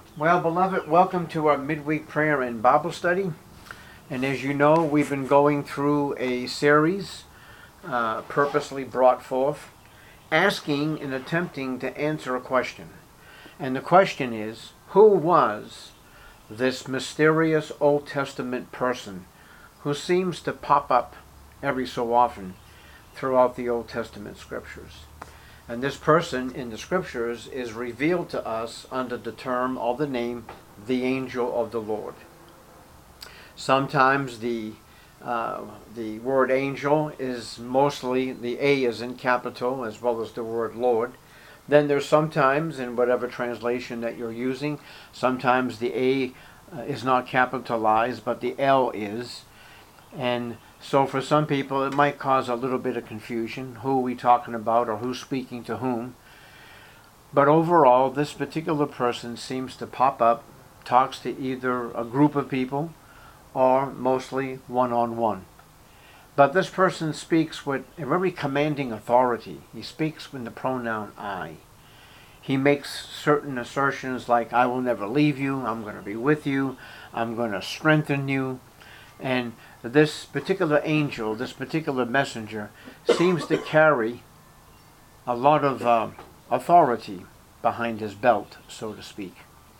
Well, beloved, welcome to our midweek prayer and Bible study. And as you know, we've been going through a series purposely brought forth, asking and attempting to answer a question. And the question is, who was this mysterious Old Testament person who seems to pop up every so often throughout the Old Testament scriptures? And this person in the scriptures is revealed to us under the term or the name, the angel of the Lord. Sometimes the word angel is mostly, the A is in capital as well as the word Lord. Then there's sometimes, in whatever translation that you're using, sometimes the A is not capitalized, but the L is. And so for some people it might cause a little bit of confusion. Who are we talking about, or who's speaking to whom? But overall, this particular person seems to pop up, talks to either a group of people or mostly one-on-one. But this person speaks with a very commanding authority. He speaks with the pronoun I. He makes certain assertions like, I will never leave you, I'm going to be with you, I'm going to strengthen you. And this particular angel, this particular messenger, seems to carry a lot of authority behind his belt, so to speak.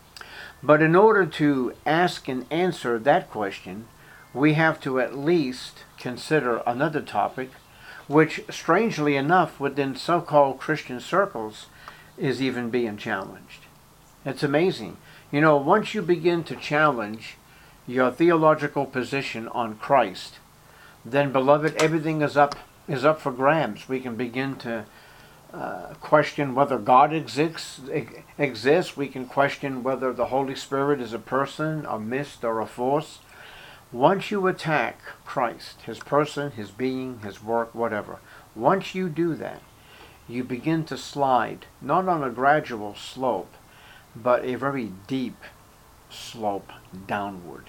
But in order to ask and answer that question, we have to at least consider another topic, which, strangely enough, within so-called Christian circles, is even being challenged. It's amazing. You know, once you begin to challenge your theological position on Christ, then, beloved, everything is up for grabs. We can begin to question whether God exists. We can question whether the Holy Spirit is a person, a mist, or a force. Once you attack Christ, his person, his being, his work, whatever, once you do that, you begin to slide, not on a gradual slope, but a very deep slope downward.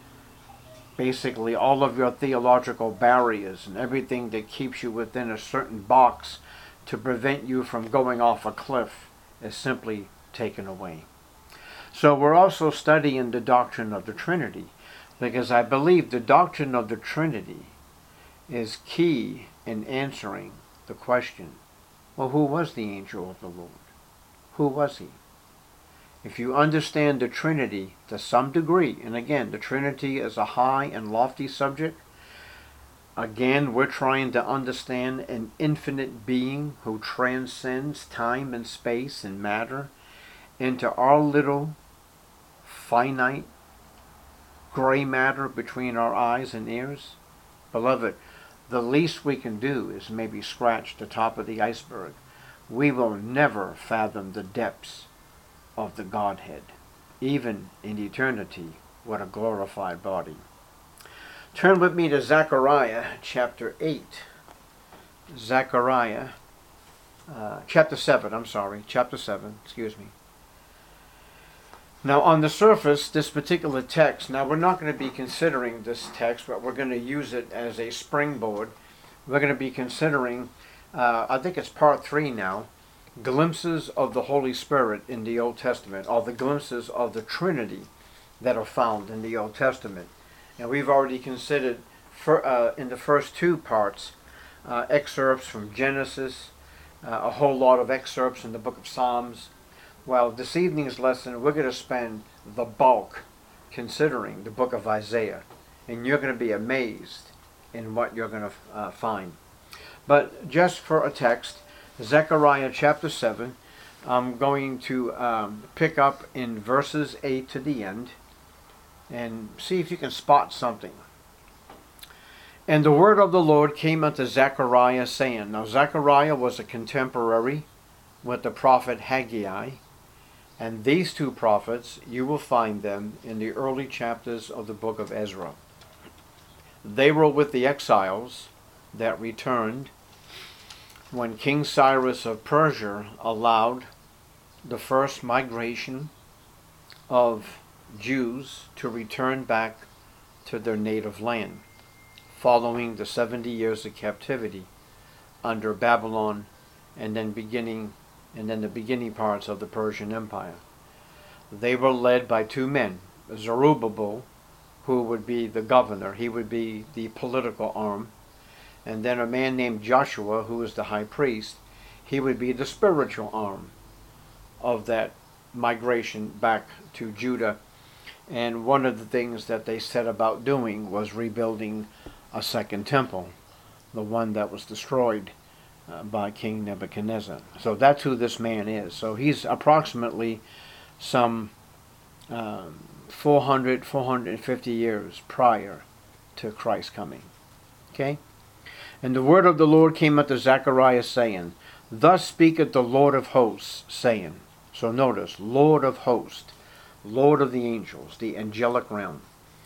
Basically, all of your theological barriers and everything that keeps you within a certain box to prevent you from going off a cliff is simply taken away. So we're also studying the doctrine of the Trinity, because I believe the doctrine of the Trinity is key in answering the question, well, who was the angel of the Lord? Who was he? If you understand the Trinity to some degree, and again, the Trinity is a high and lofty subject. Again, we're trying to understand an infinite being who transcends time and space and matter into our little finite gray matter between our eyes and ears. Beloved, the least we can do is maybe scratch the top of the iceberg. We will never fathom the depths of the Godhead, even in eternity, with a glorified body. Turn with me to Zechariah chapter 8. Zechariah chapter 7, excuse me. Now on the surface, this particular text, now we're not going to be considering this text, but we're going to use it as a springboard. We're going to be considering, I think it's part 3 now, glimpses of the Holy Spirit in the Old Testament, or the glimpses of the Trinity that are found in the Old Testament. And we've already considered, in the first 2 parts, excerpts from Genesis, a whole lot of excerpts in the book of Psalms. Well, this evening's lesson, we're going to spend the bulk considering the book of Isaiah. And you're going to be amazed in what you're going to find. But just for a text, Zechariah chapter 7, I'm going to pick up in verses 8 to the end and see if you can spot something. And the word of the Lord came unto Zechariah, saying, now Zechariah was a contemporary with the prophet Haggai, and these 2 prophets, you will find them in the early chapters of the book of Ezra. They were with the exiles that returned when King Cyrus of Persia allowed the first migration of Jews to return back to their native land, following the 70 years of captivity under Babylon, and then the beginning parts of the Persian Empire. They were led by two men, Zerubbabel, who would be the governor, he would be the political arm, and then a man named Joshua, who was the high priest, he would be the spiritual arm of that migration back to Judah. And one of the things that they set about doing was rebuilding a second temple, the one that was destroyed by King Nebuchadnezzar. So that's who this man is. So he's approximately some 450 years prior to Christ's coming. Okay? And the word of the Lord came unto Zechariah, saying, Thus speaketh the Lord of hosts, saying. So notice, Lord of hosts, Lord of the angels, the angelic realm.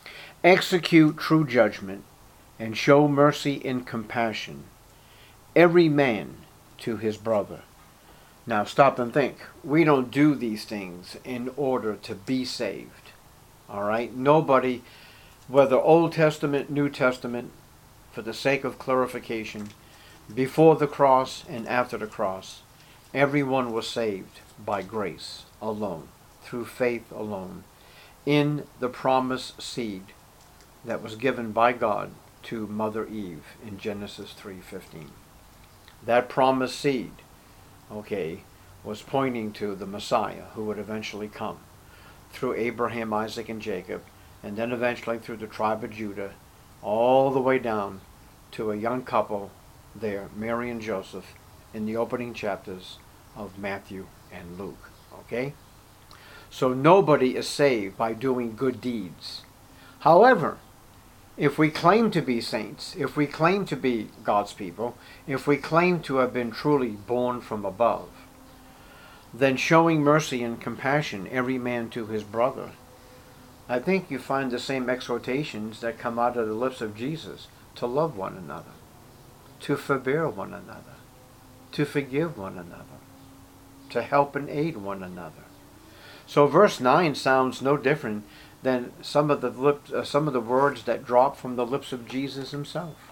Execute true judgment, and show mercy and compassion, every man to his brother. Now stop and think. We don't do these things in order to be saved. All right? Nobody, whether Old Testament, New Testament, for the sake of clarification, before the cross and after the cross, everyone was saved by grace alone, through faith alone, in the promised seed that was given by God to Mother Eve in Genesis 3:15. That promised seed, okay, was pointing to the Messiah who would eventually come through Abraham, Isaac, and Jacob, and then eventually through the tribe of Judah, all the way down to a young couple there, Mary and Joseph, in the opening chapters of Matthew and Luke. Okay? So nobody is saved by doing good deeds. However, if we claim to be saints, if we claim to be God's people, if we claim to have been truly born from above, then showing mercy and compassion every man to his brother, I think you find the same exhortations that come out of the lips of Jesus, to love one another, to forbear one another, to forgive one another, to help and aid one another. So verse 9 sounds no different than some of the words that drop from the lips of Jesus himself.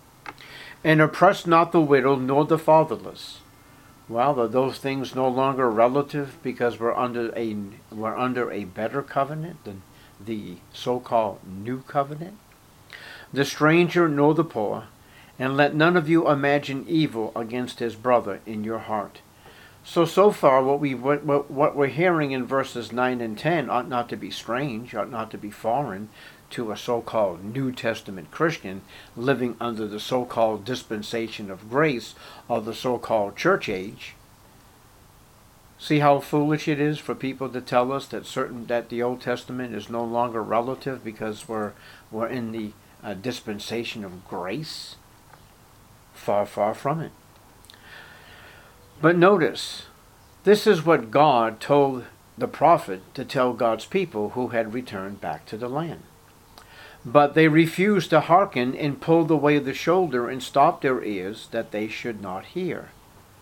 And oppress not the widow nor the fatherless. Well, are those things no longer relative because we're under a better covenant than the so-called new covenant? The stranger nor the poor, and let none of you imagine evil against his brother in your heart. So far what we're hearing in verses 9 and 10 ought not to be strange, ought not to be foreign to a so-called New Testament Christian living under the so-called dispensation of grace of the so-called church age. See how foolish it is for people to tell us that the Old Testament is no longer relative because we're in the dispensation of grace? Far, far from it. But notice, this is what God told the prophet to tell God's people who had returned back to the land. But they refused to hearken and pulled away the shoulder and stopped their ears that they should not hear.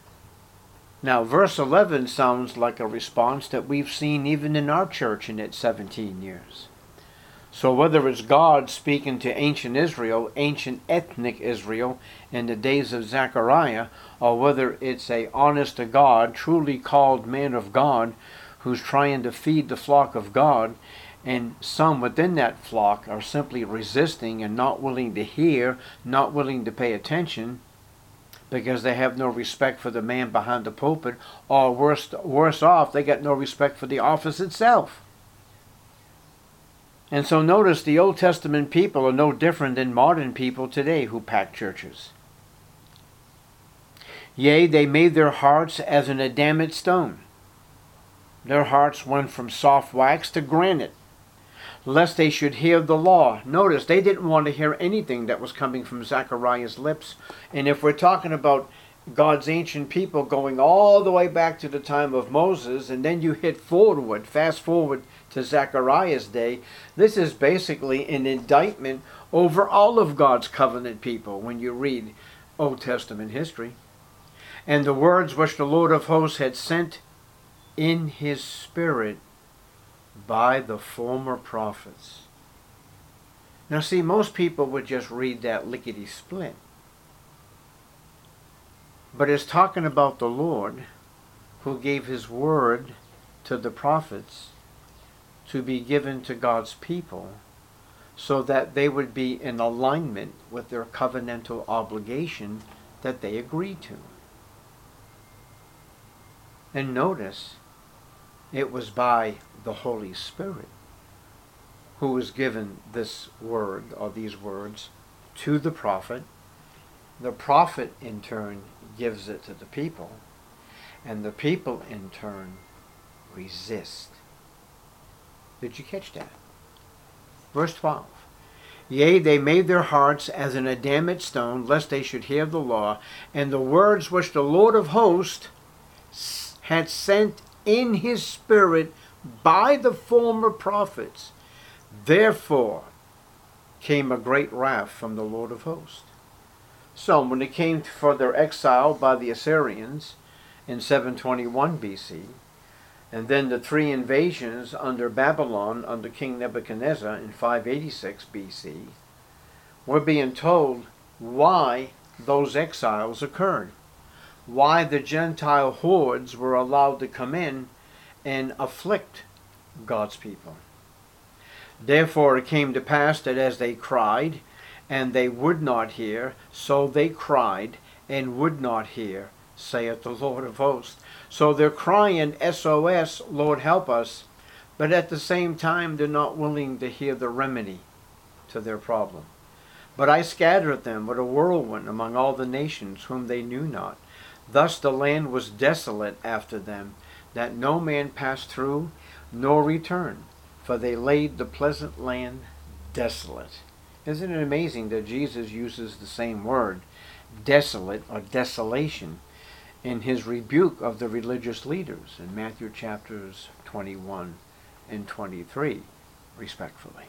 Now, verse 11 sounds like a response that we've seen even in our church in its 17 years. So whether it's God speaking to ancient Israel, ancient ethnic Israel, in the days of Zechariah, or whether it's a honest-to-God, truly called man of God who's trying to feed the flock of God, and some within that flock are simply resisting and not willing to hear, not willing to pay attention, because they have no respect for the man behind the pulpit, or worse off, they got no respect for the office itself. And so notice the Old Testament people are no different than modern people today who pack churches. Yea, they made their hearts as an adamant stone. Their hearts went from soft wax to granite, lest they should hear the law. Notice, they didn't want to hear anything that was coming from Zechariah's lips. And if we're talking about God's ancient people going all the way back to the time of Moses, and then you fast forward to Zechariah's day, this is basically an indictment over all of God's covenant people when you read Old Testament history. And the words which the Lord of hosts had sent in his spirit by the former prophets. Now see, most people would just read that lickety-split. But it's talking about the Lord who gave his word to the prophets to be given to God's people so that they would be in alignment with their covenantal obligation that they agreed to. And notice, it was by the Holy Spirit who was given this word, or these words, to the prophet. The prophet in turn gives it to the people, and the people in turn resist. Did you catch that? Verse 12. Yea, they made their hearts as an adamant stone, lest they should hear the law, and the words which the Lord of hosts had sent in his spirit by the former prophets. Therefore came a great wrath from the Lord of hosts. So when it came for their exile by the Assyrians in 721 BC, and then the 3 invasions under Babylon under King Nebuchadnezzar in 586 BC, we're being told why those exiles occurred, why the Gentile hordes were allowed to come in and afflict God's people. Therefore it came to pass that as they cried, and they would not hear, so they cried and would not hear, saith the Lord of hosts. So they're crying SOS, Lord help us, but at the same time they're not willing to hear the remedy to their problem. But I scattered them with a whirlwind among all the nations whom they knew not. Thus the land was desolate after them, that no man passed through, nor returned, for they laid the pleasant land desolate. Isn't it amazing that Jesus uses the same word, desolate or desolation, in his rebuke of the religious leaders in Matthew chapters 21 and 23, respectfully.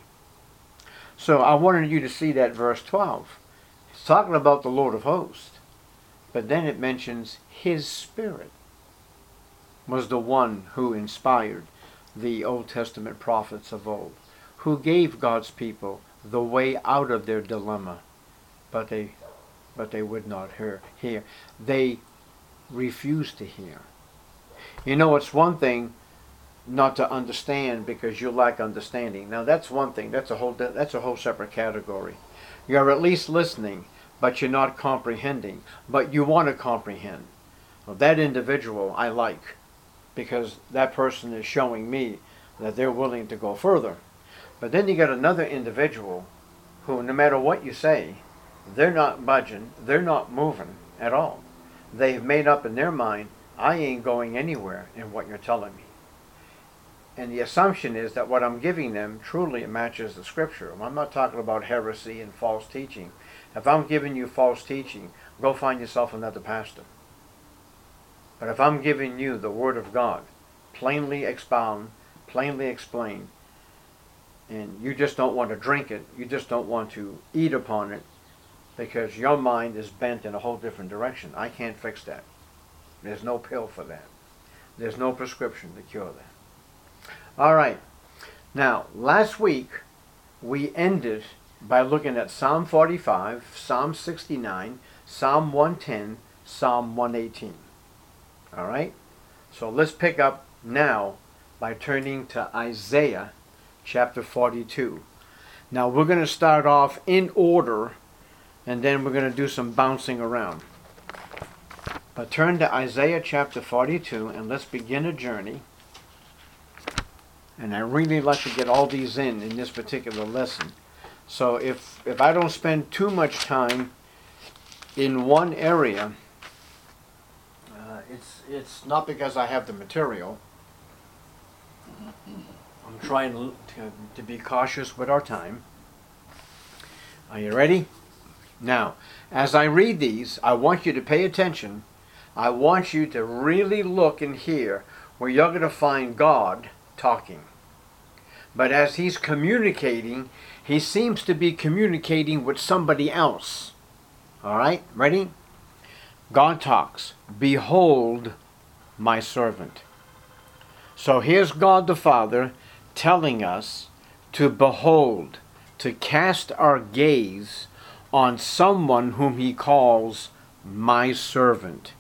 So I wanted you to see that verse 12. It's talking about the Lord of hosts, but then it mentions his Spirit was the one who inspired the Old Testament prophets of old, who gave God's people the way out of their dilemma, but they would not hear. They refused to hear. You know, it's one thing not to understand because you lack understanding. Now that's one thing. That's a whole separate category. You're at least listening, but you're not comprehending. But you want to comprehend. Well, that individual I like, because that person is showing me that they're willing to go further. But then you got another individual who, no matter what you say, they're not budging, they're not moving at all. They've made up in their mind, I ain't going anywhere in what you're telling me. And the assumption is that what I'm giving them truly matches the scripture. I'm not talking about heresy and false teaching. If I'm giving you false teaching, go find yourself another pastor. But if I'm giving you the Word of God, plainly expound, plainly explain, and you just don't want to drink it, you just don't want to eat upon it, because your mind is bent in a whole different direction, I can't fix that. There's no pill for that. There's no prescription to cure that. All right. Now, last week, we ended by looking at Psalm 45, Psalm 69, Psalm 110, Psalm 118. All right? So let's pick up now by turning to Isaiah chapter 42. Now, we're going to start off in order, and then we're going to do some bouncing around. But turn to Isaiah chapter 42, and let's begin a journey. And I really like to get all these in this particular lesson. So if I don't spend too much time in one area, it's not because I have the material. I'm trying to be cautious with our time. Are you ready? Now, as I read these, I want you to pay attention. I want you to really look and hear where you're going to find God talking. But as he's communicating, he seems to be communicating with somebody else. All right, ready? God talks, behold my servant. So here's God the Father telling us to behold, to cast our gaze on someone whom he calls my servant,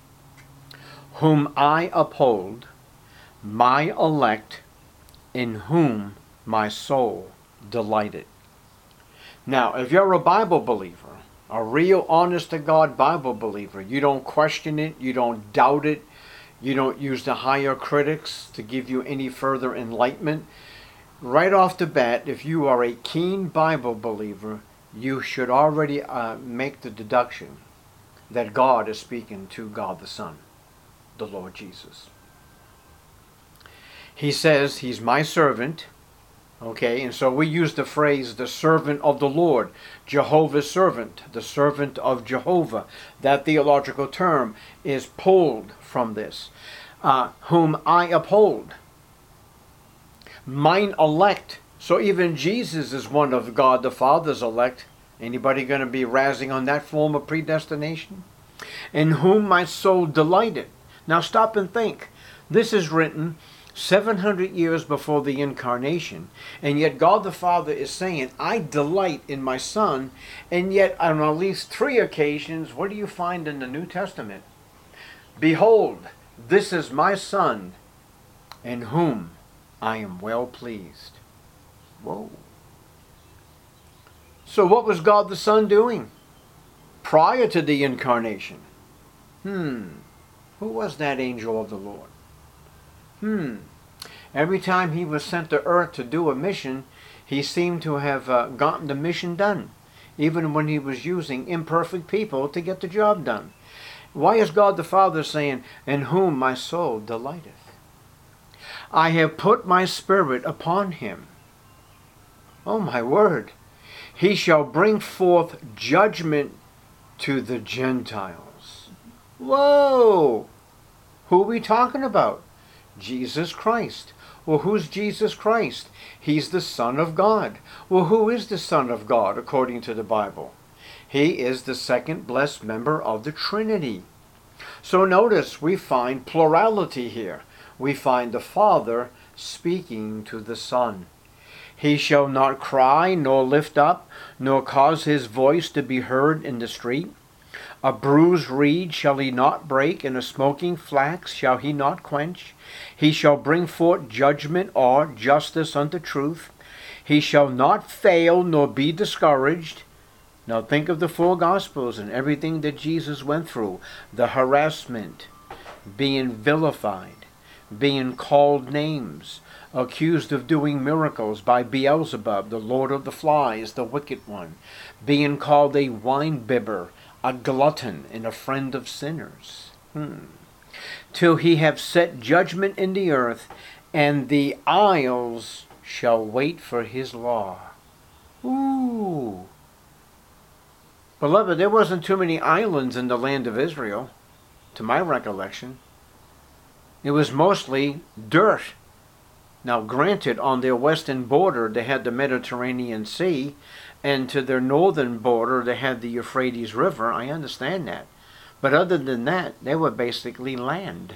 whom I uphold, my elect, in whom my soul delighted. Now, if you're a Bible believer, a real honest to God Bible believer, you don't question it, you don't doubt it, you don't use the higher critics to give you any further enlightenment. Right off the bat, if you are a keen Bible believer, you should already make the deduction that God is speaking to God the Son, the Lord Jesus. He says, He's my servant. Okay, and so we use the phrase, the servant of the Lord, Jehovah's servant, the servant of Jehovah. That theological term is pulled from this. Whom I uphold. Mine elect. So even Jesus is one of God the Father's elect. Anybody going to be razzing on that form of predestination? In whom my soul delighted. Now stop and think. This is written 700 years before the incarnation, and yet God the Father is saying, I delight in my Son, and yet on at least 3 occasions, what do you find in the New Testament? Behold, this is my Son, in whom I am well pleased. Whoa. So what was God the Son doing prior to the incarnation? Who was that angel of the Lord? Every time he was sent to earth to do a mission, he seemed to have gotten the mission done, even when he was using imperfect people to get the job done. Why is God the Father saying, in whom my soul delighteth? I have put my spirit upon him. Oh my word. He shall bring forth judgment to the Gentiles. Whoa! Who are we talking about? Jesus Christ. Well, who's Jesus Christ? He's the Son of God. Well, who is the Son of God according to the Bible? He is the second blessed member of the Trinity. So notice we find plurality here. We find the Father speaking to the Son. He shall not cry, nor lift up, nor cause his voice to be heard in the street. A bruised reed shall he not break, and a smoking flax shall he not quench. He shall bring forth judgment or justice unto truth. He shall not fail nor be discouraged. Now think of the 4 Gospels and everything that Jesus went through. The harassment, being vilified, being called names, accused of doing miracles by Beelzebub, the Lord of the Flies, the wicked one, being called a wine-bibber, a glutton, and a friend of sinners. Till he have set judgment in the earth, and the isles shall wait for his law. Ooh. Beloved, there wasn't too many islands in the land of Israel, to my recollection. It was mostly dirt. Now granted, on their western border they had the Mediterranean Sea, and to their northern border they had the Euphrates River. I understand that. But other than that, they were basically land.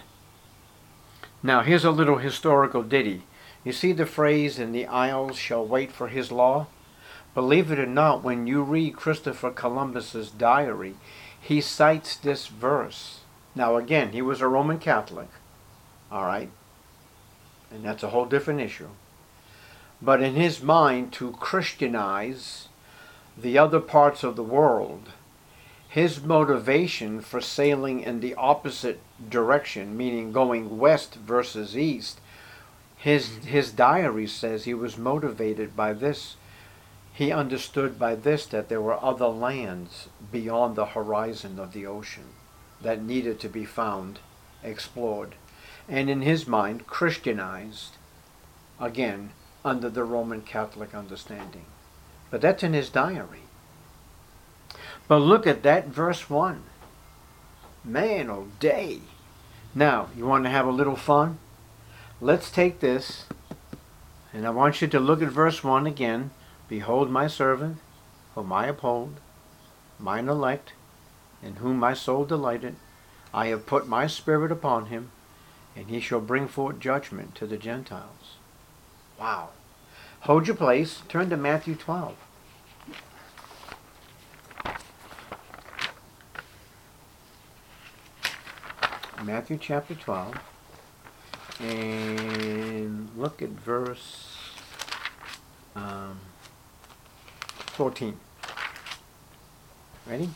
Now here's a little historical ditty. You see the phrase, "and the isles shall wait for his law"? Believe it or not, when you read Christopher Columbus's diary, he cites this verse. Now again, he was a Roman Catholic. All right? And that's a whole different issue. But in his mind, to Christianize the other parts of the world, his motivation for sailing in the opposite direction, meaning going west versus east, his diary says he was motivated by this. He understood by this that there were other lands beyond the horizon of the ocean that needed to be found, explored, and in his mind Christianized, again, under the Roman Catholic understanding. But that's in his diary. But look at that verse 1. Man, oh day. Now, you want to have a little fun? Let's take this, and I want you to look at verse 1 again. Behold my servant, whom I uphold, mine elect, in whom my soul delighted. I have put my spirit upon him, and he shall bring forth judgment to the Gentiles. Wow. Hold your place. Turn to Matthew 12. Matthew chapter 12. And look at verse um, 14. Ready?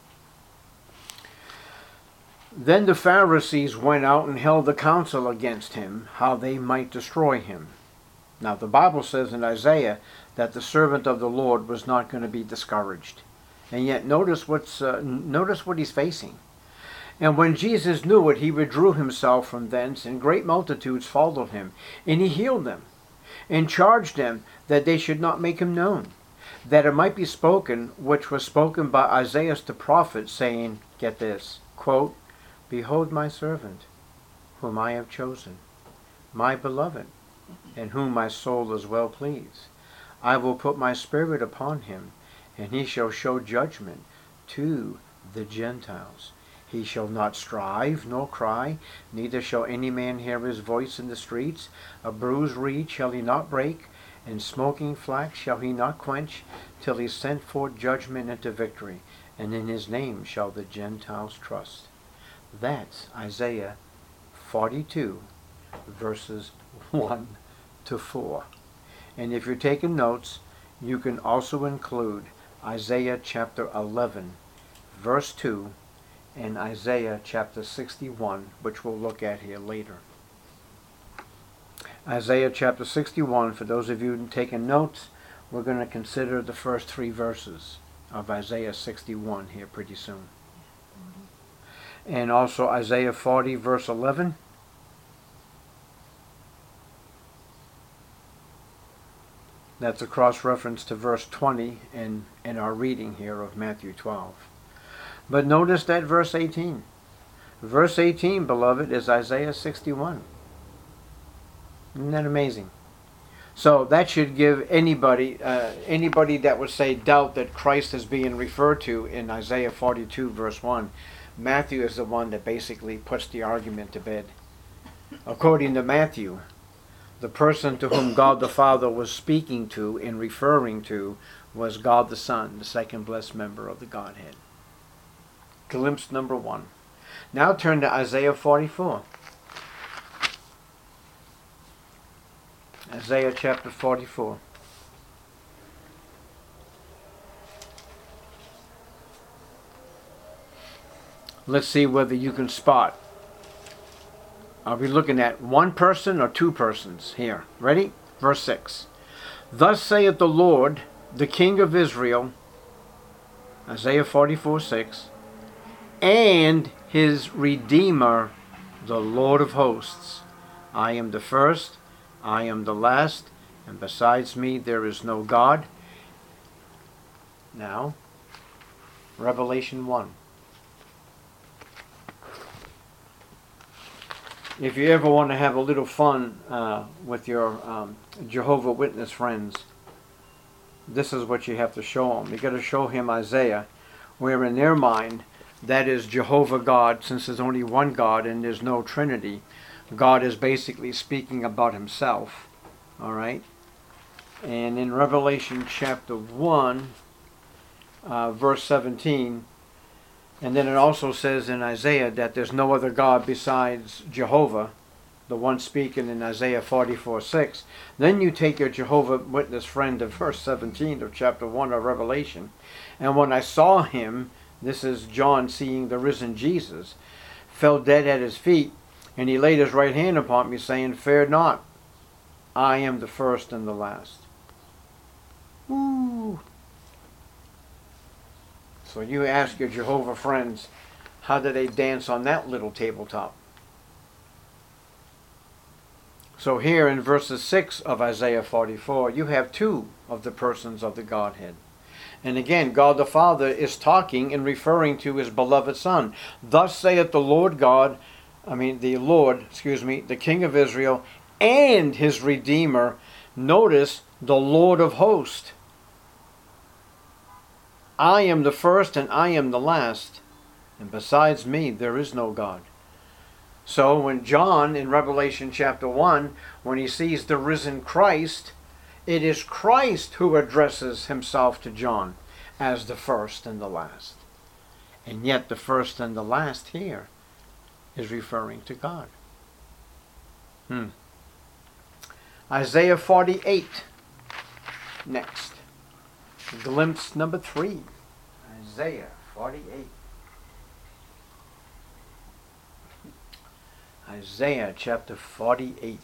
Then the Pharisees went out and held a council against him, how they might destroy him. Now the Bible says in Isaiah that the servant of the Lord was not going to be discouraged. And yet notice what he's facing. And when Jesus knew it, he withdrew himself from thence, and great multitudes followed him. And he healed them, and charged them that they should not make him known, that it might be spoken, which was spoken by Isaiah the prophet, saying, get this, quote, Behold my servant, whom I have chosen, my beloved, in whom my soul is well pleased. I will put my spirit upon him, and he shall show judgment to the Gentiles. He shall not strive nor cry, neither shall any man hear his voice in the streets. A bruised reed shall he not break, and smoking flax shall he not quench, till he send forth judgment into victory, and in his name shall the Gentiles trust. That's Isaiah 42, verses 1 to 4. And if you're taking notes, you can also include Isaiah chapter 11, verse 2, and Isaiah chapter 61, which we'll look at here later. Isaiah chapter 61, for those of you taking notes, we're going to consider the first 3 verses of Isaiah 61 here pretty soon. And also Isaiah 40, verse 11. That's a cross-reference to verse 20 in our reading here of Matthew 12. But notice that verse 18. Verse 18, beloved, is Isaiah 61. Isn't that amazing? So that should give anybody that would say doubt that Christ is being referred to in Isaiah 42, verse 1. Matthew is the one that basically puts the argument to bed. According to Matthew, the person to whom God the Father was speaking to and referring to was God the Son, the second blessed member of the Godhead. Glimpse number 1. Now turn to Isaiah 44. Isaiah chapter 44. Let's see whether you can spot. Are we looking at one person or 2 persons here? Ready? Verse 6. Thus saith the Lord, the King of Israel, Isaiah 44, 6, and his Redeemer, the Lord of hosts. I am the first, I am the last, and besides me there is no God. Now, Revelation 1. If you ever want to have a little fun with your Jehovah Witness friends, this is what you have to show them. You got to show him Isaiah, where in their mind, that is Jehovah God, since there's only one God and there's no Trinity. God is basically speaking about himself. All right? And in Revelation chapter 1, verse 17, and then it also says in Isaiah that there's no other God besides Jehovah, the one speaking in Isaiah 44, 6. Then you take your Jehovah Witness friend to verse 17 of chapter 1 of Revelation. And when I saw him, this is John seeing the risen Jesus, fell dead at his feet, and he laid his right hand upon me, saying, Fear not, I am the first and the last. Woo! So you ask your Jehovah friends, how do they dance on that little tabletop? So here in verses 6 of Isaiah 44, you have 2 of the persons of the Godhead. And again, God the Father is talking and referring to his beloved Son. Thus saith the Lord God, the King of Israel, and his Redeemer. Notice, the Lord of hosts. I am the first and I am the last, and besides me there is no God. So when John in Revelation chapter 1, when he sees the risen Christ, it is Christ who addresses himself to John as the first and the last. And yet the first and the last here is referring to God. Isaiah 48. Next, glimpse number 3, Isaiah 48. Isaiah chapter 48.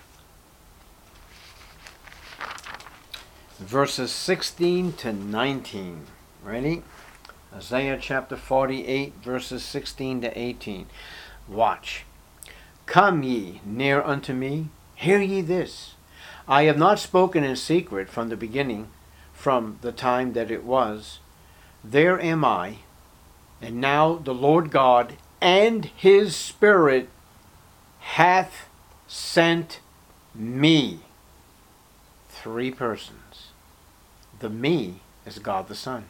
Verses 16 to 19. Ready? Isaiah chapter 48, verses 16 to 18. Watch. Come ye near unto me, hear ye this. I have not spoken in secret from the beginning, from the time that it was. There am I, and now the Lord God and his Spirit hath sent me. 3 persons. The me is God the Son.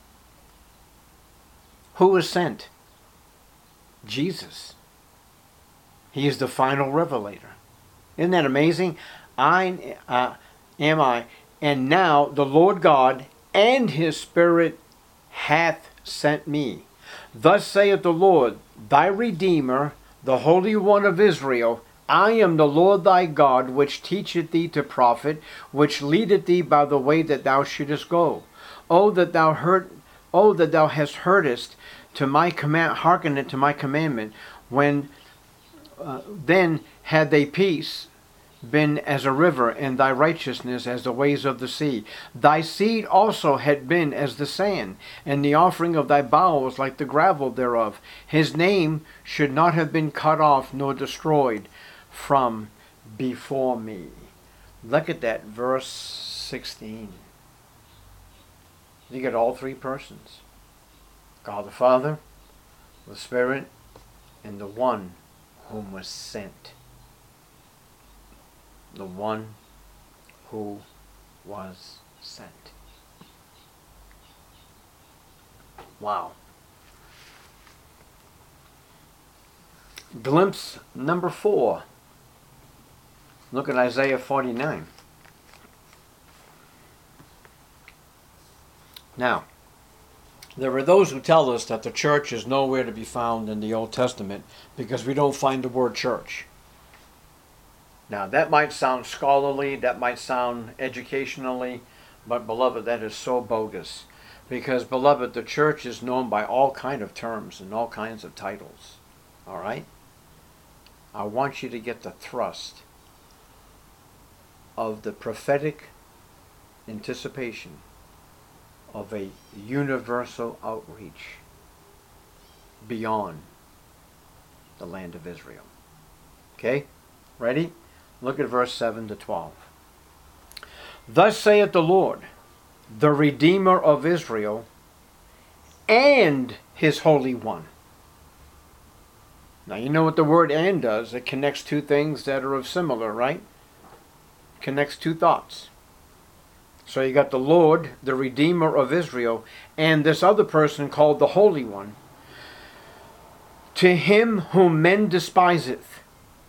Who is sent? Jesus. He is the final revelator. Isn't that amazing? I am I, and now the Lord God and his Spirit hath sent me. Thus saith the Lord, thy Redeemer, the Holy One of Israel, I am the Lord thy God, which teacheth thee to profit, which leadeth thee by the way that thou shouldest go. Oh that thou hast heardest to my command, hearkened to my commandment, when then had they peace been as a river, and thy righteousness as the waves of the sea. Thy seed also had been as the sand, and the offering of thy bowels like the gravel thereof. His name should not have been cut off nor destroyed from before me. Look at that, verse 16. You get all 3 persons. God the Father, the Spirit, and the one whom was sent. The one who was sent. Wow. Glimpse number 4. Look at Isaiah 49. Now, there are those who tell us that the church is nowhere to be found in the Old Testament because we don't find the word church. Now, that might sound scholarly, that might sound educationally, but beloved, that is so bogus. Because, beloved, the church is known by all kinds of terms and all kinds of titles. All right? I want you to get the thrust of the prophetic anticipation of a universal outreach beyond the land of Israel. Okay? Ready? Look at verse 7 to 12. Thus saith the Lord, the Redeemer of Israel, and his Holy One. Now you know what the word and does. It connects 2 things that are of similar, right? Connects 2 thoughts. So you got the Lord, the Redeemer of Israel, and this other person called the Holy One. To him whom men despiseth.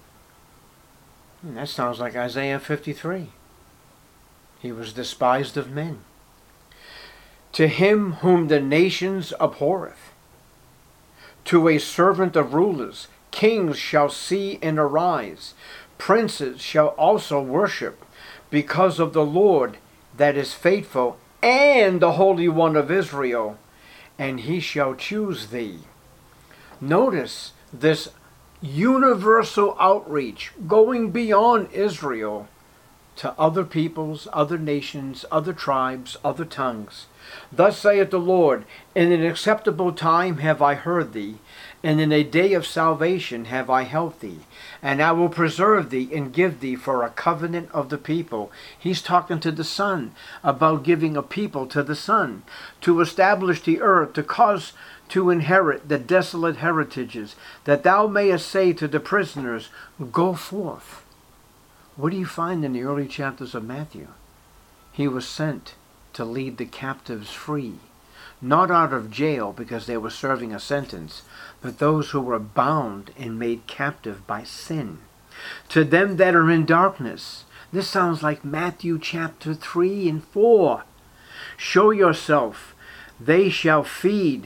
That sounds like Isaiah 53. He was despised of men. To him whom the nations abhorreth. To a servant of rulers, kings shall see and arise. Princes shall also worship, because of the Lord that is faithful, and the Holy One of Israel, and he shall choose thee. Notice this universal outreach going beyond Israel to other peoples, other nations, other tribes, other tongues. Thus saith the Lord, in an acceptable time have I heard thee, and in a day of salvation have I helped thee. And I will preserve thee and give thee for a covenant of the people. He's talking to the Son about giving a people to the Son, to establish the earth, to cause to inherit the desolate heritages, that thou mayest say to the prisoners, go forth. What do you find in the early chapters of Matthew? He was sent to lead the captives free, not out of jail because they were serving a sentence, but those who were bound and made captive by sin. To them that are in darkness. This sounds like Matthew chapter 3 and 4. Show yourself, they shall feed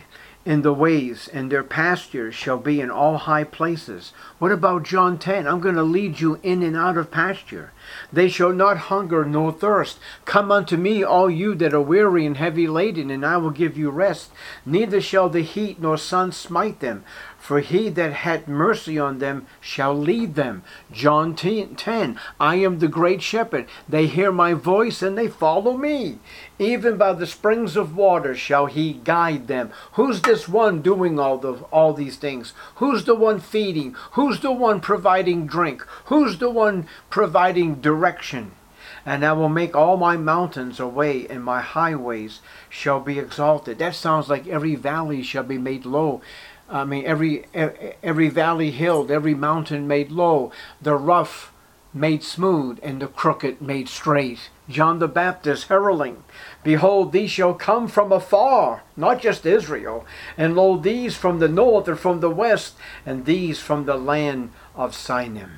in the ways, and their pastures shall be in all high places. What about John 10? I'm going to lead you in and out of pasture. They shall not hunger nor thirst. Come unto me, all you that are weary and heavy laden, and I will give you rest. Neither shall the heat nor sun smite them. For he that hath mercy on them shall lead them. John 10. I am the great shepherd. They hear my voice and they follow me. Even by the springs of water shall he guide them. Who's this one doing all these things? Who's the one feeding? Who's the one providing drink? Who's the one providing direction? And I will make all my mountains a way, and my highways shall be exalted. That sounds like every valley shall be made low. I mean, every valley hilled, every mountain made low, the rough made smooth, and the crooked made straight. John the Baptist heralding, behold, these shall come from afar, not just Israel, and lo, these from the north and from the west, and these from the land of Sinim.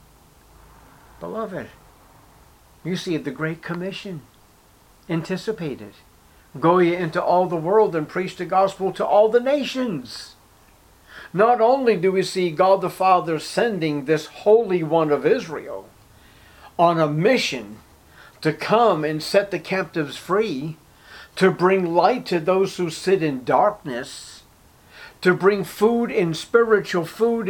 Beloved, you see the Great Commission anticipated. Go ye into all the world and preach the gospel to all the nations. Not only do we see God the Father sending this Holy One of Israel on a mission to come and set the captives free, to bring light to those who sit in darkness, to bring food and spiritual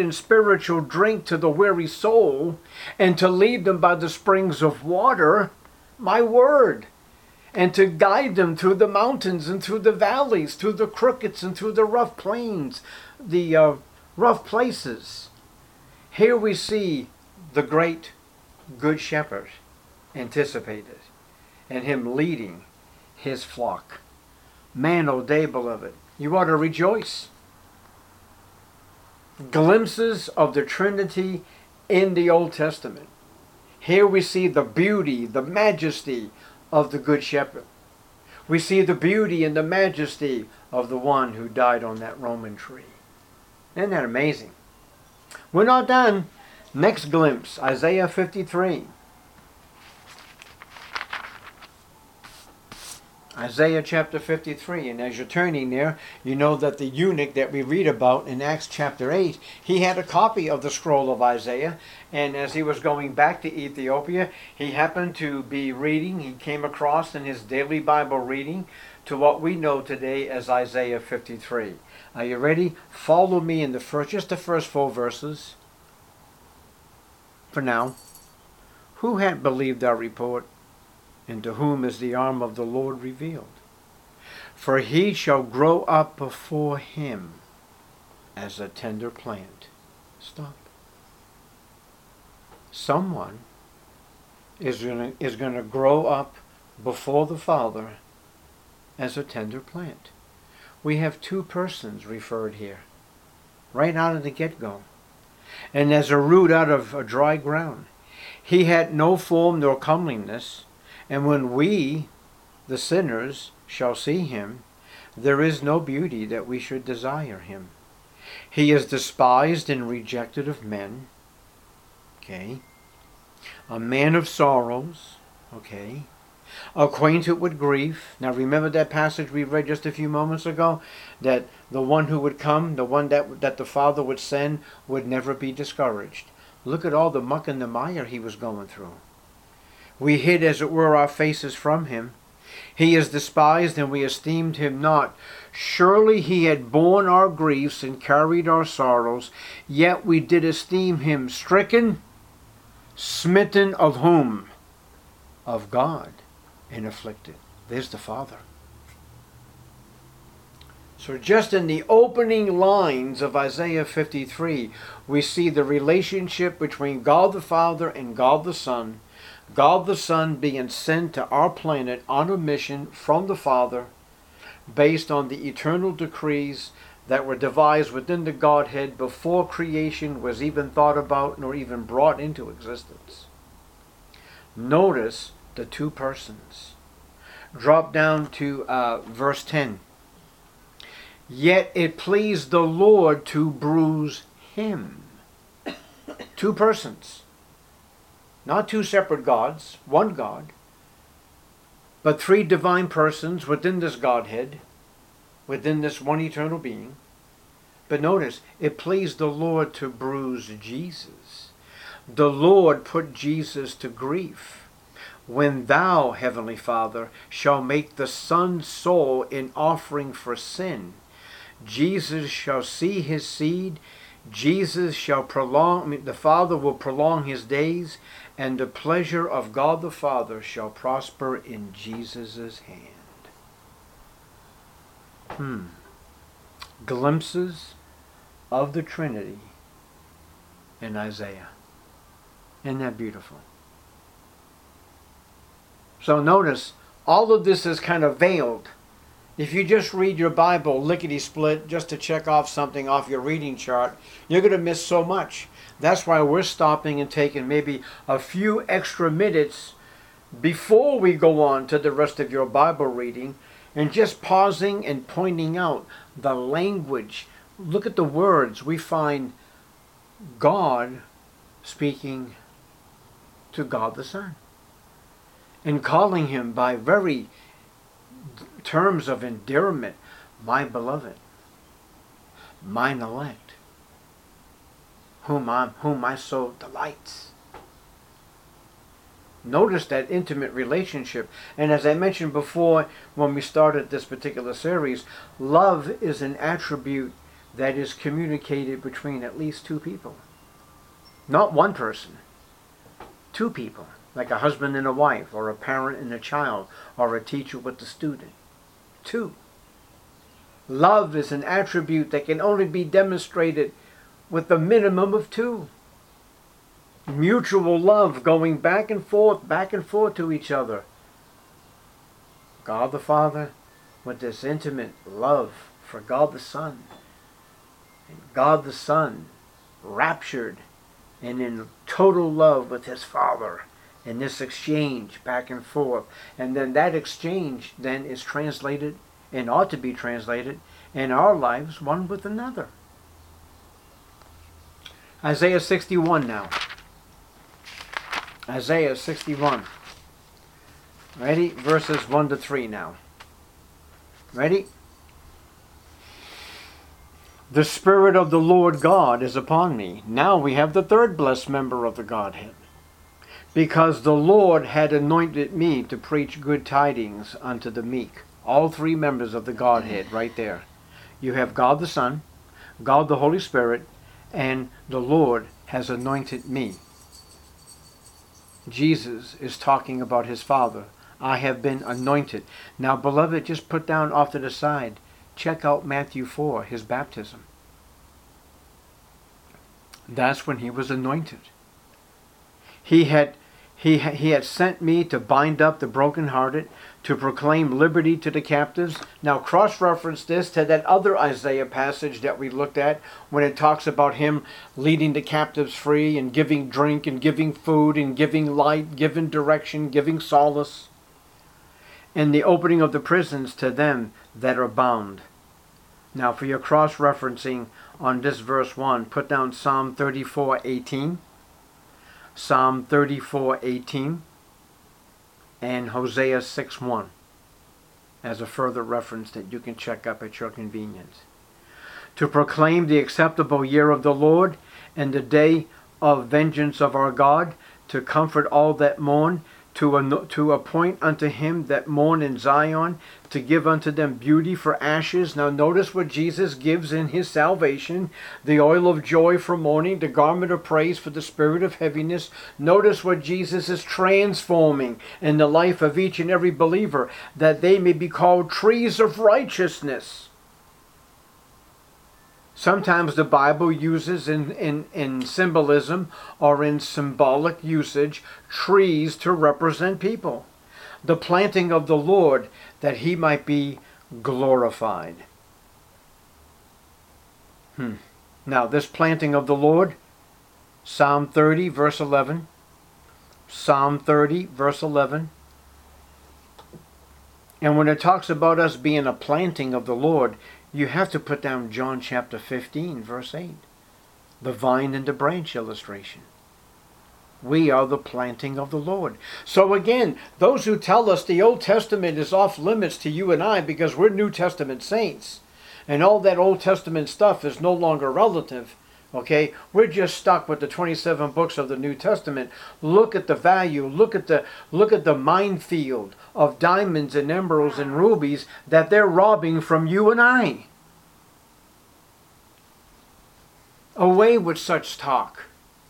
drink to the weary soul, and to lead them by the springs of water, my word, and to guide them through the mountains and through the valleys, through the crookeds and through the rough plains, the rough places. Here we see the great good shepherd anticipated, and him leading his flock. Man, oh day, beloved, you ought to rejoice. Glimpses of the Trinity in the Old Testament. Here we see the beauty, the majesty of the Good Shepherd. We see the beauty and the majesty of the one who died on that Roman tree. Isn't that amazing? We're not done. Next glimpse, Isaiah 53. Isaiah chapter 53, and as you're turning there, you know that the eunuch that we read about in Acts chapter 8, he had a copy of the scroll of Isaiah, and as he was going back to Ethiopia, he happened to be reading, he came across in his daily Bible reading to what we know today as Isaiah 53. Are you ready? Follow me in the first 4 verses. For now, who hath believed our report? And to whom is the arm of the Lord revealed? For he shall grow up before him as a tender plant. Stop. Someone is going to grow up before the Father as a tender plant. We have 2 persons referred here, right out of the get-go. And as a root out of a dry ground. He had no form nor comeliness, and when we, the sinners, shall see him, there is no beauty that we should desire him. He is despised and rejected of men. Okay. A man of sorrows. Okay. Acquainted with grief. Now remember that passage we read just a few moments ago? That the one who would come, the one that the Father would send, would never be discouraged. Look at all the muck and the mire he was going through. We hid, as it were, our faces from him. He is despised, and we esteemed him not. Surely he had borne our griefs and carried our sorrows, yet we did esteem him stricken, smitten of whom? Of God, and afflicted. There's the Father. So just in the opening lines of Isaiah 53, we see the relationship between God the Father and God the Son. God the Son being sent to our planet on a mission from the Father based on the eternal decrees that were devised within the Godhead before creation was even thought about nor even brought into existence. Notice the 2 persons. Drop down to verse 10. Yet it pleased the Lord to bruise him. 2 persons. Not 2 separate gods, one God, but 3 divine persons within this Godhead. within this one eternal being. But notice, it pleased the Lord to bruise Jesus. The Lord put Jesus to grief. When thou, Heavenly Father, shall make the Son's soul an offering for sin, Jesus shall see his seed, Jesus shall the Father will prolong his days, and the pleasure of God the Father shall prosper in Jesus' hand. Glimpses of the Trinity in Isaiah. Isn't that beautiful? So notice, all of this is kind of veiled. If you just read your Bible lickety-split just to check off something off your reading chart, you're going to miss so much. That's why we're stopping and taking maybe a few extra minutes before we go on to the rest of your Bible reading, and just pausing and pointing out the language. Look at the words. We find God speaking to God the Son and calling him by very terms of endearment, my beloved, mine elect, whom my soul delights. Notice that intimate relationship. And as I mentioned before when we started this particular series, love is an attribute that is communicated between at least two people. Not one person. Two people. Like a husband and a wife, or a parent and a child, or a teacher with a student. Two. Love is an attribute that can only be demonstrated with a minimum of two. Mutual love going back and forth to each other. God the Father with this intimate love for God the Son. And God the Son raptured and in total love with his Father. And this exchange back and forth. And then that exchange then is translated and ought to be translated in our lives one with another. Isaiah 61 now. Isaiah 61. Ready? Verses 1 to 3 now. Ready? The Spirit of the Lord God is upon me. Now we have the third blessed member of the Godhead. Because the Lord had anointed me to preach good tidings unto the meek. All three members of the Godhead right there. You have God the Son, God the Holy Spirit, and the Lord has anointed me. Jesus is talking about his Father. I have been anointed. Now, beloved, just put down off to the side. Check out Matthew 4, his baptism. That's when he was anointed. He had sent me to bind up the brokenhearted, to proclaim liberty to the captives. Now cross-reference this to that other Isaiah passage that we looked at when it talks about him leading the captives free and giving drink and giving food and giving light, giving direction, giving solace. And the opening of the prisons to them that are bound. Now for your cross-referencing on this verse 1, put down Psalm 34:18. Psalm 34:18 and Hosea 6:1 as a further reference that you can check up at your convenience. To proclaim the acceptable year of the Lord and the day of vengeance of our God, to comfort all that mourn, to appoint unto him that mourn in Zion, to give unto them beauty for ashes. Now notice what Jesus gives in his salvation: the oil of joy for mourning, the garment of praise for the spirit of heaviness. Notice what Jesus is transforming in the life of each and every believer, that they may be called trees of righteousness. Sometimes the Bible uses in symbolism or in symbolic usage trees to represent people. The planting of the Lord that he might be glorified. Now this planting of the Lord, Psalm 30 verse 11. Psalm 30 verse 11. And when it talks about us being a planting of the Lord, you have to put down John chapter 15, verse 8. The vine and the branch illustration. We are the planting of the Lord. So again, those who tell us the Old Testament is off limits to you and I because we're New Testament saints, and all that Old Testament stuff is no longer relative, okay? We're just stuck with the 27 books of the New Testament. Look at the value, look at the minefield of diamonds and emeralds and rubies that they're robbing from you and I. Away with such talk.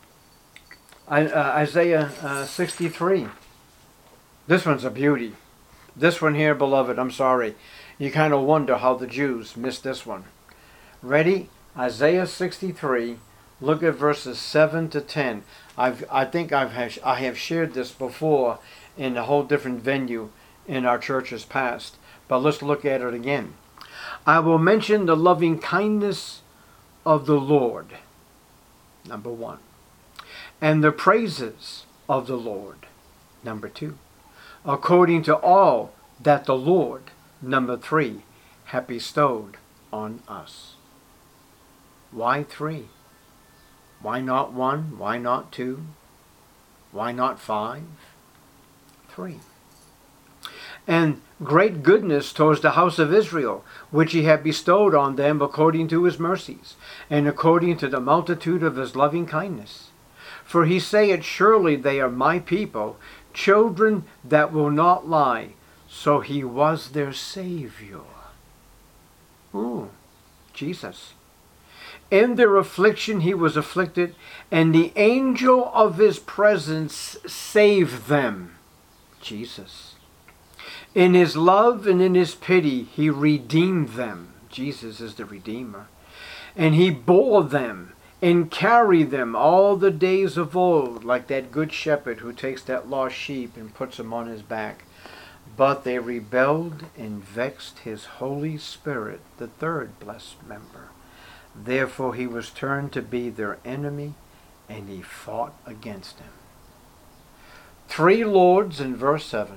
Isaiah 63. This one's a beauty. This one here, beloved, I'm sorry. You kind of wonder how the Jews missed this one. Ready? Isaiah 63. Look at verses 7 to 10. I think I have shared this before in a whole different venue in our churches past. But let's look at it again. I will mention the loving kindness of the Lord, number 1, and the praises of the Lord, number 2, according to all that the Lord, number 3, hath bestowed on us. Why 3? Why not 1? Why not 2? Why not 5? 3. And great goodness towards the house of Israel, which he had bestowed on them according to his mercies, and according to the multitude of his loving kindness. For he saith, surely they are my people, children that will not lie. So he was their Savior. Ooh, Jesus. In their affliction he was afflicted, and the angel of his presence saved them. Jesus. In his love and in his pity he redeemed them. Jesus is the Redeemer. And he bore them and carried them all the days of old, like that good shepherd who takes that lost sheep and puts him on his back. But they rebelled and vexed his Holy Spirit, the third blessed member. Therefore he was turned to be their enemy, and he fought against him. 3 Lords in verse 7.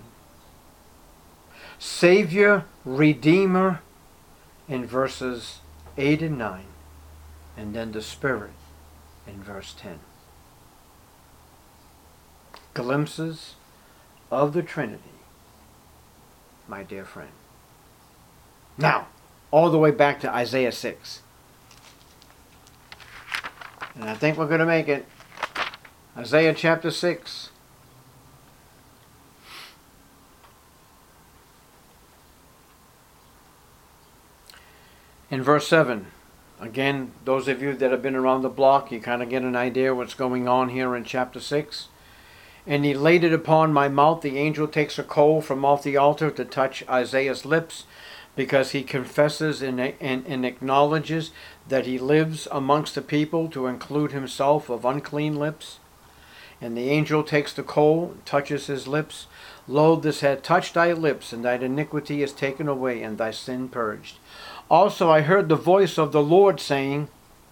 Savior, Redeemer in verses 8 and 9. And then the Spirit in verse 10. Glimpses of the Trinity, my dear friend. Now, all the way back to Isaiah 6. And I think we're going to make it. Isaiah chapter 6. In verse 7, again, those of you that have been around the block, you kind of get an idea what's going on here in chapter 6. And he laid it upon my mouth. The angel takes a coal from off the altar to touch Isaiah's lips, because he confesses and acknowledges that he lives amongst the people to include himself of unclean lips. And the angel takes the coal, touches his lips. Lo, this hath touched thy lips, and thine iniquity is taken away, and thy sin purged. Also I heard the voice of the Lord saying,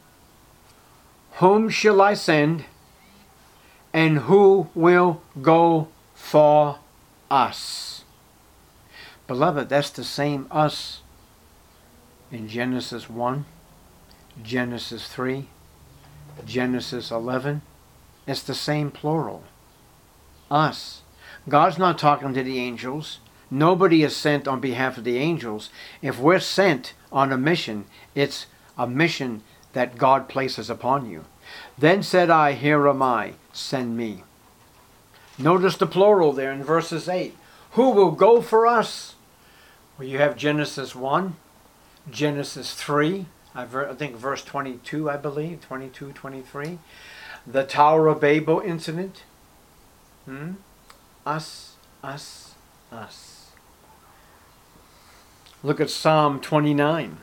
whom shall I send, and who will go for us? Beloved, that's the same us in Genesis 1, Genesis 3, Genesis 11. It's the same plural. Us. God's not talking to the angels. Nobody is sent on behalf of the angels. If we're sent on a mission, it's a mission that God places upon you. Then said I, here am I, send me. Notice the plural there in verses 8. Who will go for us? Well, you have Genesis 1, Genesis 3, I think verse 22, I believe, 22, 23. The Tower of Babel incident. Us, us, us. Look at Psalm 29.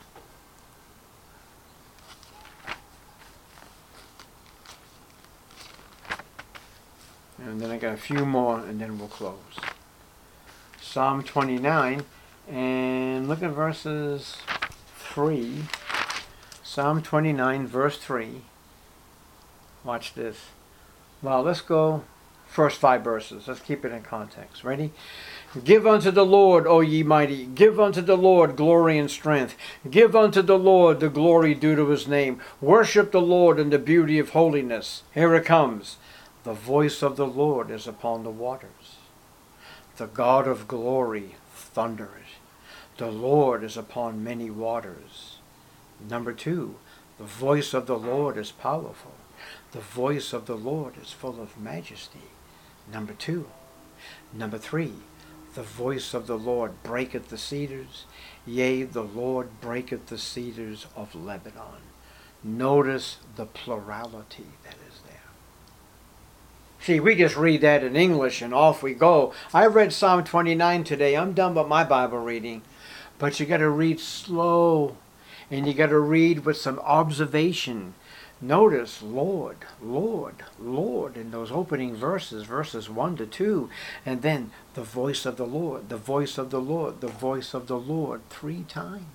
And then I got a few more and then we'll close. Psalm 29, and look at verses 3. Psalm 29, verse 3. Watch this. Well, let's go first 5 verses. Let's keep it in context. Ready? Give unto the Lord, O ye mighty. Give unto the Lord glory and strength. Give unto the Lord the glory due to his name. Worship the Lord in the beauty of holiness. Here it comes. The voice of the Lord is upon the waters. The God of glory thunders. The Lord is upon many waters. Number 2, the voice of the Lord is powerful. The voice of the Lord is full of majesty. Number 2. Number 3, the voice of the Lord breaketh the cedars. Yea, the Lord breaketh the cedars of Lebanon. Notice the plurality that is there. See, we just read that in English and off we go. I read Psalm 29 today. I'm done with my Bible reading. But you got to read slow. And you got to read with some observation. Notice Lord, Lord, Lord in those opening verses 1 to 2. And then the voice of the Lord, the voice of the Lord, the voice of the Lord 3 times.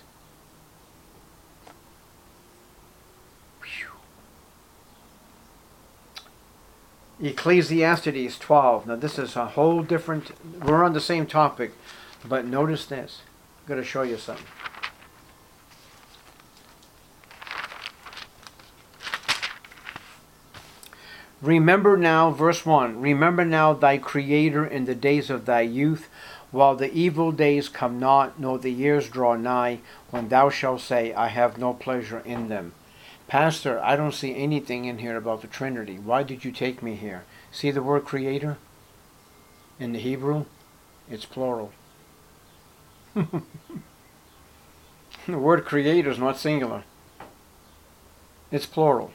Ecclesiastes 12. Now this is a whole different, we're on the same topic, but notice this. I'm going to show you something. Remember now, verse 1, remember now thy Creator in the days of thy youth, while the evil days come not, nor the years draw nigh, when thou shalt say, I have no pleasure in them. Pastor, I don't see anything in here about the Trinity. Why did you take me here? See the word Creator? In the Hebrew, it's plural. The word Creator is not singular. It's plural.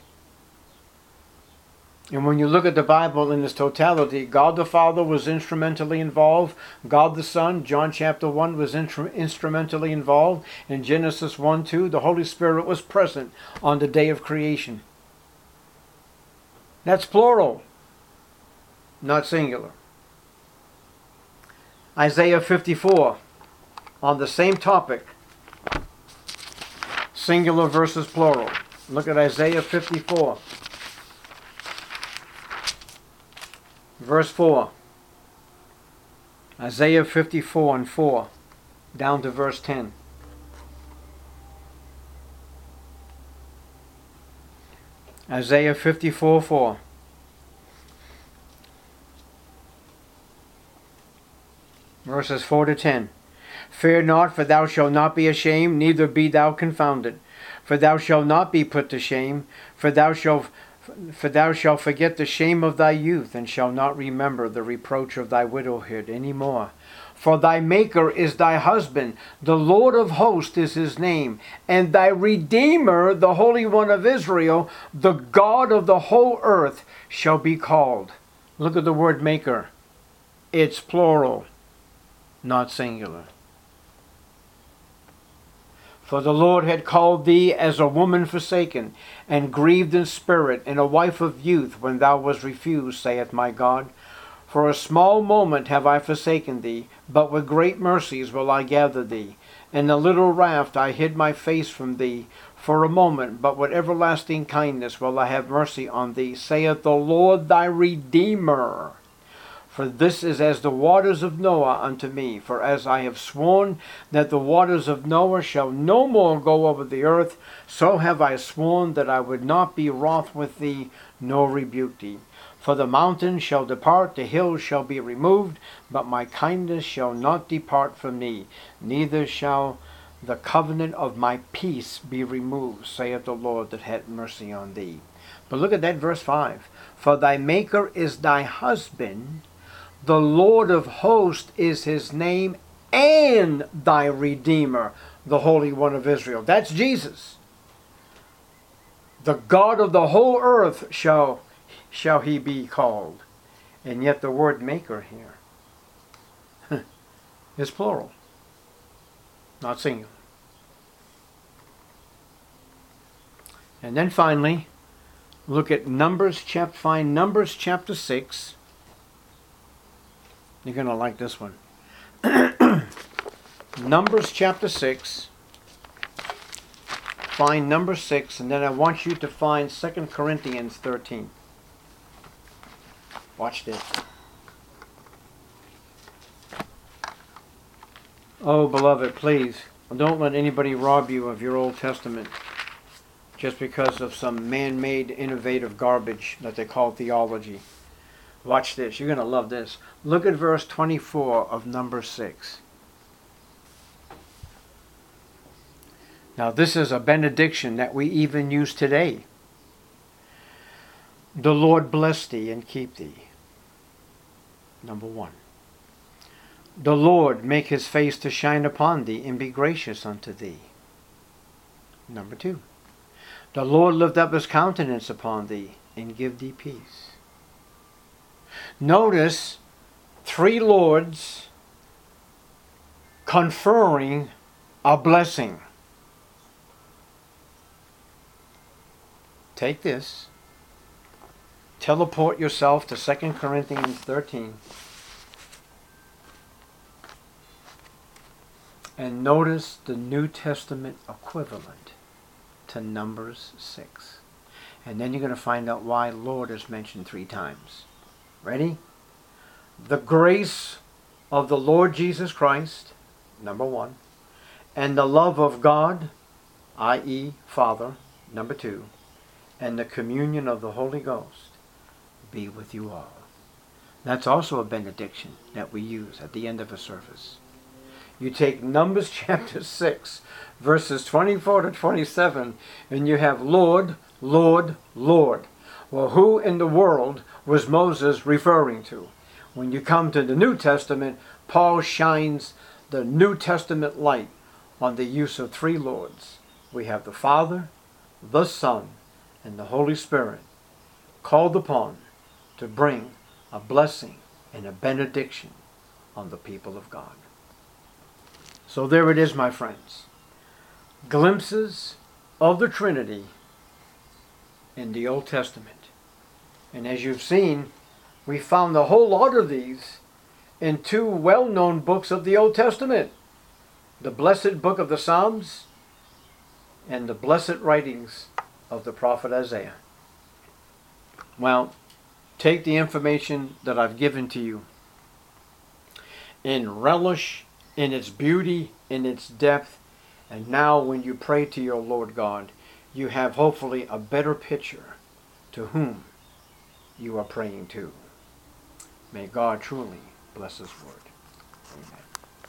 And when you look at the Bible in its totality, God the Father was instrumentally involved. God the Son, John chapter 1, was instrumentally involved. In Genesis 1-2, the Holy Spirit was present on the day of creation. That's plural, not singular. Isaiah 54, on the same topic, singular versus plural. Look at Isaiah 54. Verse 4. Isaiah 54 and 4. Down to verse 10. Isaiah 54, 4. Verses 4 to 10. Fear not, for thou shalt not be ashamed, neither be thou confounded. For thou shalt not be put to shame, for thou shalt forget the shame of thy youth, and shalt not remember the reproach of thy widowhood any more. For thy Maker is thy husband, the Lord of hosts is his name, and thy Redeemer, the Holy One of Israel, the God of the whole earth, shall be called. Look at the word Maker. It's plural, not singular. For the Lord had called thee as a woman forsaken, and grieved in spirit, and a wife of youth, when thou wast refused, saith my God. For a small moment have I forsaken thee, but with great mercies will I gather thee. In a little raft I hid my face from thee for a moment, but with everlasting kindness will I have mercy on thee, saith the Lord thy Redeemer. For this is as the waters of Noah unto me. For as I have sworn that the waters of Noah shall no more go over the earth, so have I sworn that I would not be wroth with thee, nor rebuke thee. For the mountains shall depart, the hills shall be removed, but my kindness shall not depart from thee, neither shall the covenant of my peace be removed, saith the Lord that had mercy on thee. But look at that verse 5. For thy Maker is thy husband, the Lord of hosts is his name, and thy Redeemer, the Holy One of Israel. That's Jesus. The God of the whole earth shall he be called. And yet the word Maker here is plural, not singular. And then finally, look at Numbers chapter 6. You're going to like this one. Numbers chapter 6. Find number 6, and then I want you to find 2 Corinthians 13. Watch this. Oh, beloved, please, don't let anybody rob you of your Old Testament. just because of some man-made innovative garbage that they call theology. Watch this. You're going to love this. Look at verse 24 of Numbers 6. Now this is a benediction that we even use today. The Lord bless thee and keep thee. Number 1. The Lord make his face to shine upon thee and be gracious unto thee. Number 2. The Lord lift up his countenance upon thee and give thee peace. Notice 3 lords conferring a blessing. Take this. Teleport yourself to 2 Corinthians 13. And notice the New Testament equivalent to Numbers 6. And then you're going to find out why Lord is mentioned 3 times. Ready? The grace of the Lord Jesus Christ, number 1. And the love of God, i.e. Father, number 2. And the communion of the Holy Ghost be with you all. That's also a benediction that we use at the end of a service. You take Numbers chapter 6, verses 24 to 27, and you have Lord, Lord, Lord. Well, who in the world was Moses referring to? When you come to the New Testament, Paul shines the New Testament light on the use of 3 lords. We have the Father, the Son, and the Holy Spirit called upon to bring a blessing and a benediction on the people of God. So there it is, my friends. Glimpses of the Trinity in the Old Testament. And as you've seen, we found a whole lot of these in 2 well-known books of the Old Testament. The blessed book of the Psalms and the blessed writings of the prophet Isaiah. Well, take the information that I've given to you and relish in its beauty, in its depth, and now when you pray to your Lord God, you have hopefully a better picture to whom you are praying to. May God truly bless His word. Amen.